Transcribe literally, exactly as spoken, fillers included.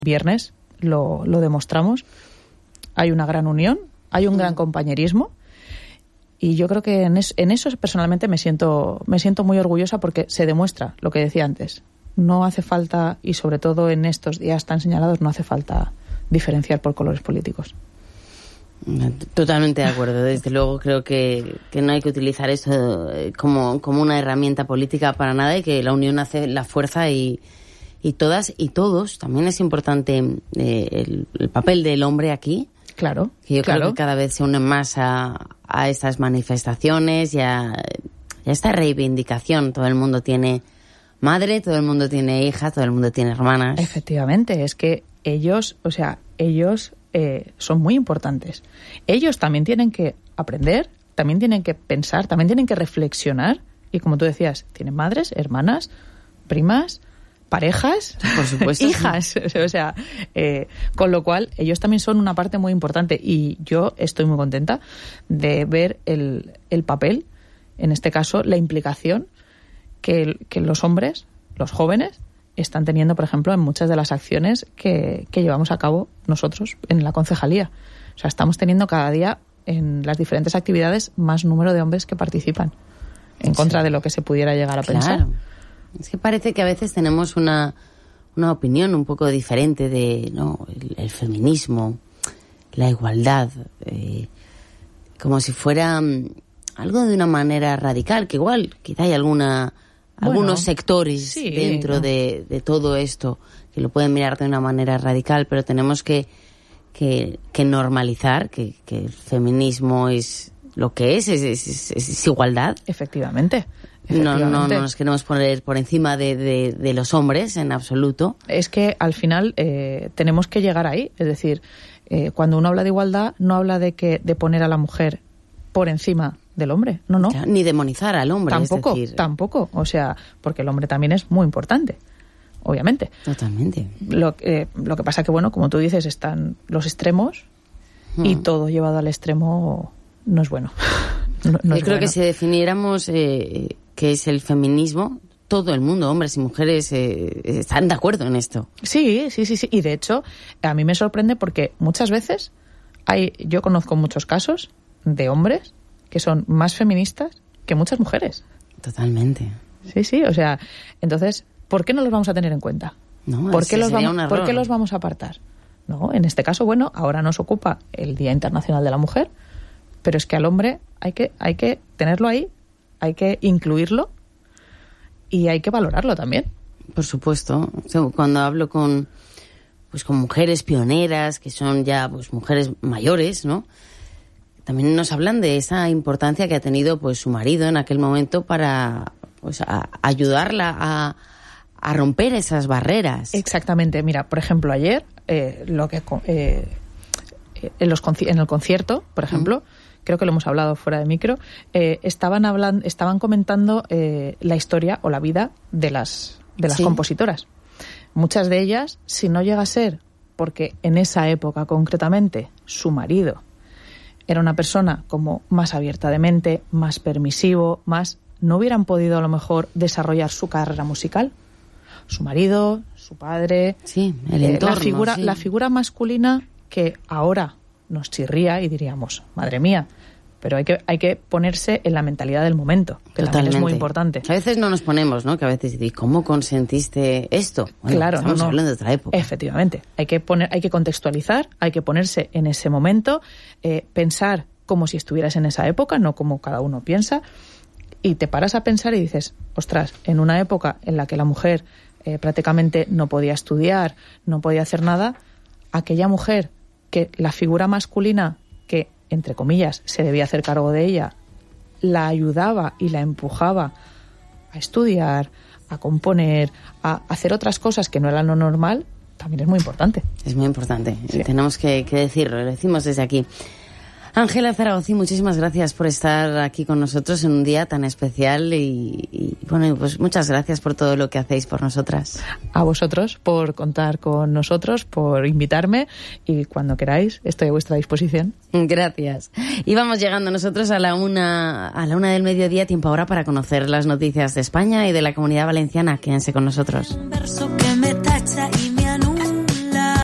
viernes lo, lo demostramos. Hay una gran unión, hay un gran compañerismo y yo creo que en, es, en eso personalmente me siento, me siento muy orgullosa porque se demuestra lo que decía antes. No hace falta, y sobre todo en estos días tan señalados, no hace falta diferenciar por colores políticos. Totalmente de acuerdo. Desde luego creo que, que no hay que utilizar eso como, como una herramienta política para nada y que la unión hace la fuerza y, y todas y todos. También es importante eh, el, el papel del hombre aquí. Claro, que yo claro. creo que cada vez se unen más a, a estas manifestaciones y a, a esta reivindicación. Todo el mundo tiene madre, todo el mundo tiene hija, todo el mundo tiene hermanas. Efectivamente, es que ellos, o sea, ellos eh, son muy importantes. Ellos también tienen que aprender, también tienen que pensar, también tienen que reflexionar. Y como tú decías, tienen madres, hermanas, primas, parejas, por supuesto, hijas. Sí. O sea, eh, con lo cual ellos también son una parte muy importante. Y yo estoy muy contenta de ver el, el papel, en este caso, la implicación que, que los hombres, los jóvenes, están teniendo, por ejemplo, en muchas de las acciones que, que llevamos a cabo nosotros en la concejalía. O sea, estamos teniendo cada día en las diferentes actividades más número de hombres que participan, en contra sí. de lo que se pudiera llegar a claro. pensar. Es que parece que a veces tenemos una, una opinión un poco diferente de no el, el feminismo, la igualdad, eh, como si fuera um, algo de una manera radical, que igual quizá hay alguna Bueno, algunos sectores sí, dentro ¿no? de, de todo esto que lo pueden mirar de una manera radical, pero tenemos que, que, que normalizar que, que el feminismo es lo que es, es, es, es, es igualdad. Efectivamente. No, no, no nos queremos poner por encima de, de, de los hombres en absoluto. Es que al final eh, tenemos que llegar ahí. Es decir, eh, cuando uno habla de igualdad, no habla de que de poner a la mujer por encima del hombre, no, no. Claro, ni demonizar al hombre, tampoco, es decir... Tampoco, o sea, porque el hombre también es muy importante, obviamente. Totalmente. Lo, eh, lo que pasa que, bueno, como tú dices, están los extremos hmm. y todo llevado al extremo no es bueno. No, no Yo es creo bueno. que si definiéramos eh, qué es el feminismo, todo el mundo, hombres y mujeres, eh, están de acuerdo en esto. Sí, sí, sí, sí. Y de hecho, a mí me sorprende porque muchas veces hay, yo conozco muchos casos de hombres que son más feministas que muchas mujeres. Totalmente. Sí, sí, o sea, entonces, ¿por qué no los vamos a tener en cuenta? No, ¿Por qué, los vamos, un ¿Por qué los vamos a apartar? No, en este caso, bueno, ahora nos ocupa el Día Internacional de la Mujer, pero es que al hombre hay que, hay que tenerlo ahí, hay que incluirlo y hay que valorarlo también. Por supuesto. Cuando hablo con, pues, con mujeres pioneras, que son ya pues mujeres mayores, ¿no? También nos hablan de esa importancia que ha tenido pues su marido en aquel momento para pues a ayudarla a, a romper esas barreras. Exactamente. Mira, por ejemplo, ayer eh, lo que eh, en, los, en el concierto, por ejemplo, mm. creo que lo hemos hablado fuera de micro, eh, estaban hablando, estaban comentando eh, la historia o la vida de las de las sí. compositoras. Muchas de ellas, si no llega a ser porque en esa época concretamente su marido era una persona como más abierta de mente, más permisivo, más... no hubieran podido a lo mejor desarrollar su carrera musical. Su marido, su padre... Sí, el entorno, eh, la figura, sí. la figura masculina que ahora nos chirría y diríamos, madre mía, pero hay que, hay que ponerse en la mentalidad del momento, que Totalmente. También es muy importante. A veces no nos ponemos, ¿no? Que a veces dices, ¿cómo consentiste esto? Bueno, claro, estamos no, no. hablando de otra época. Efectivamente. Hay que poner, hay que contextualizar, hay que ponerse en ese momento, eh, pensar como si estuvieras en esa época, no como cada uno piensa, y te paras a pensar y dices, ostras, en una época en la que la mujer eh, prácticamente no podía estudiar, no podía hacer nada, aquella mujer que la figura masculina que, entre comillas, se debía hacer cargo de ella, la ayudaba y la empujaba a estudiar, a componer, a hacer otras cosas que no eran lo normal, también es muy importante. Es muy importante. Sí. Tenemos que, que decirlo, lo decimos desde aquí. Ángela Zaragoza, muchísimas gracias por estar aquí con nosotros en un día tan especial y, y bueno, pues muchas gracias por todo lo que hacéis por nosotras. A vosotros por contar con nosotros, por invitarme y cuando queráis estoy a vuestra disposición. Gracias. Y vamos llegando nosotros a la una a la una del mediodía, tiempo ahora para conocer las noticias de España y de la Comunidad Valenciana. Quédense con nosotros.